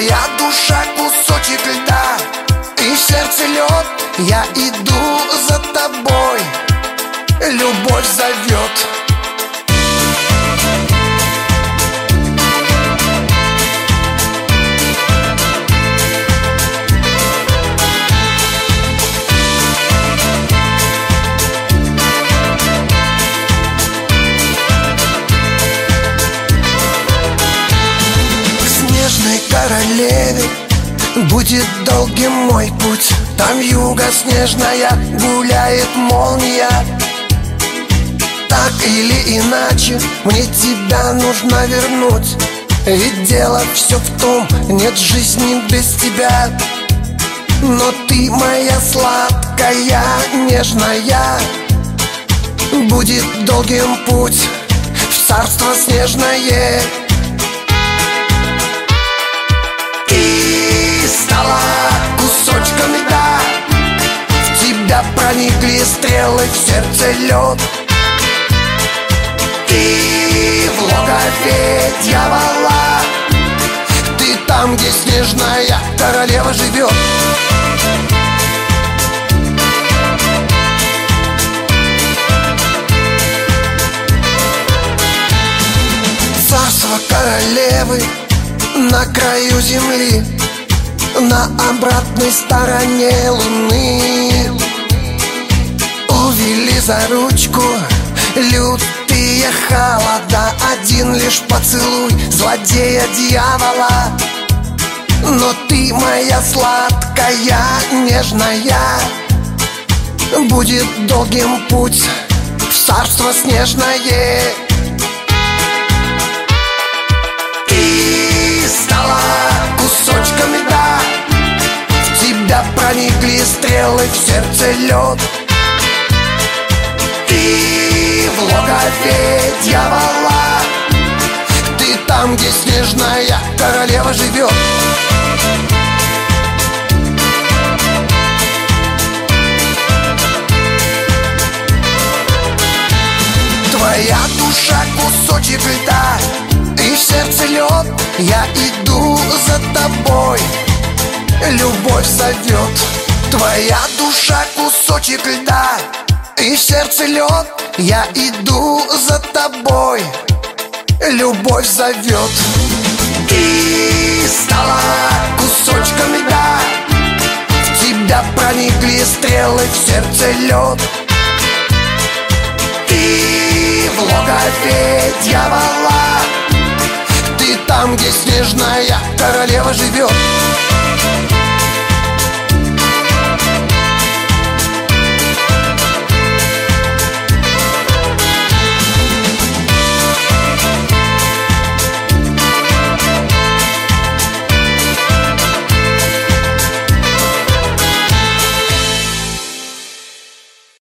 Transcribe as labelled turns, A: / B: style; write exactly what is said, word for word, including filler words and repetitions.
A: Твоя душа кусочек льда, и в сердце лед. Я иду за тобой, любовь зовет. Королеве будет долгим мой путь. Там вьюга снежная, гуляет молния. Так или иначе мне тебя нужно вернуть, ведь дело все в том, нет жизни без тебя. Но ты моя сладкая, нежная. Будет долгим путь в царство снежное. Ты стала кусочком льда, в тебя проникли стрелы, в сердце лед. Ты в логове дьявола, ты там, где снежная королева живет. Царство королевы на краю земли, на обратной стороне луны. Увели за ручку лютые холода, один лишь поцелуй злодея дьявола. Но ты моя сладкая, нежная. Будет долгим путь в царство снежное. Стала кусочком льда, в тебя проникли стрелы, в сердце лед. Ты в логове дьявола, ты там, где снежная королева живет. Твоя душа кусочек льда, и в сердце лед. Я иду за тобой, любовь зовет. Твоя душа кусочек льда, и в сердце лед. Я иду за тобой, любовь зовет. Ты стала кусочком льда, в тебя проникли стрелы, в сердце лед. Ты в логове дьявола, ты там, где снежная королева живет.